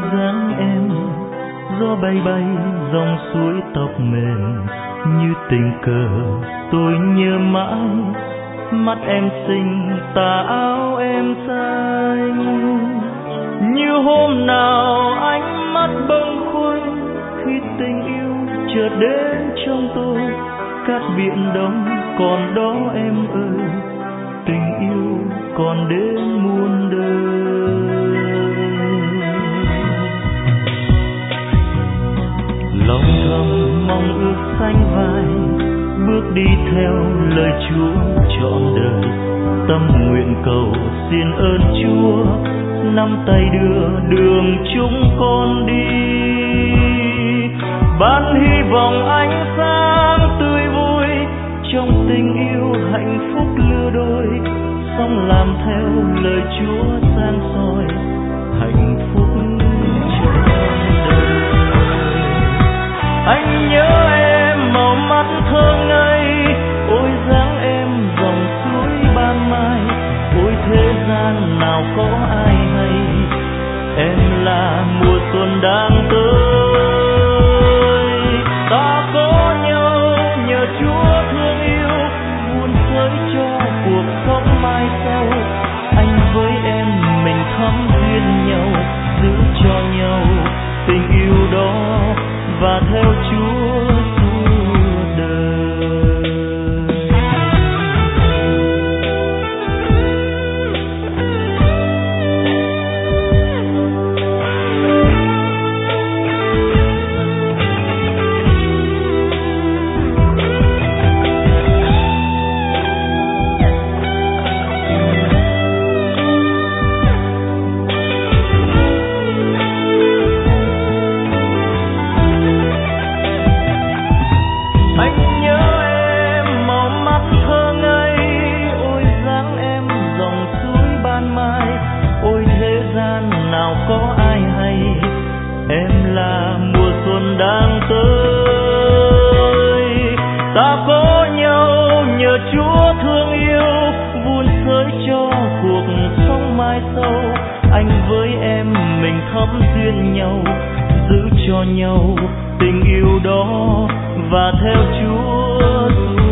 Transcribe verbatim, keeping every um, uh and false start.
dáng em, gió bay bay dòng suối tóc mềm như tình cờ tôi nhớ mãi. Mắt em xinh tà áo em xanh, như hôm nào ánh mắt bâng khuâng khi tình yêu chợt đến trong tôi. Cát biển đông còn đó em ơi, tình yêu còn đến muôn đời. Lòng thầm mong ước xanh vai, bước đi theo lời Chúa trọn đời. Tâm nguyện cầu xin ơn Chúa, nắm tay đưa đường chúng con đi. Ban hy vọng ánh sáng tươi vui, trong tình yêu hạnh phúc lứa đôi. Sống làm theo lời Chúa san soi, hạnh phúc trọn đời. Anh nhớ em màu mắt thơ ngây, ôi dáng em dòng suối ban mai. Ôi thế gian nào có ai hay, em là mùa xuân đang tới. Ta có nhau nhờ Chúa thương yêu, buồn sới cho cuộc sống mai sau. Anh với em mình thắm duyên nhau, giữ cho nhau tình yêu đó và theo Chúa suốt đời. Có ai hay, em là mùa xuân đang tới. Ta có nhau nhờ Chúa thương yêu, vun sới cho cuộc sống mai sau. Anh với em mình thắm duyên nhau, giữ cho nhau tình yêu đó và theo Chúa.